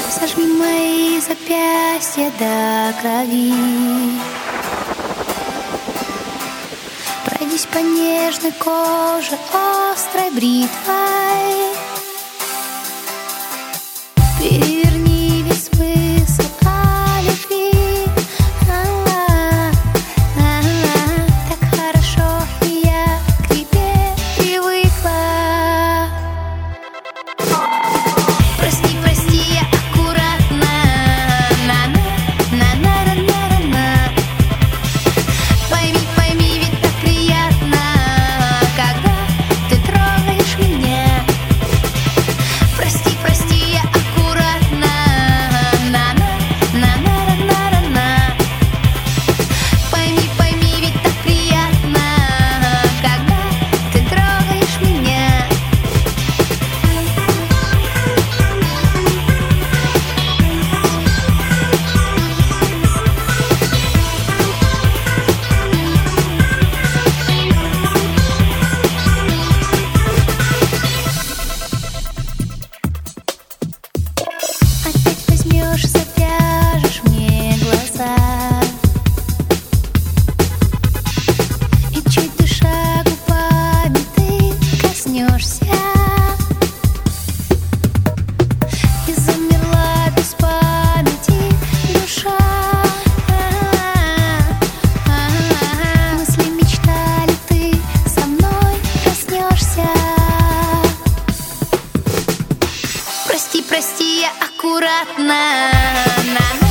Сожми мои запястья до крови, пройдись по нежной коже острой бритвой, переверни весь смысл о любви. Так хорошо, и я к тебе привыкла. Прости, прости, я аккуратно. На-на-на-на-на-на-на. Пойми, пойми, ведь так приятно, когда ты трогаешь меня. Прости, прости, я аккуратно. На-на-на-на-на-на-на. Пойми, пойми, ведь так приятно, когда ты трогаешь меня. Опять возьмешь, завяжешь мне глаза, и чуть дыша губами ты коснешься, и замерла без памяти душа. Мысли мечтали, ты со мной коснешься. Прости, прости, я аккуратно.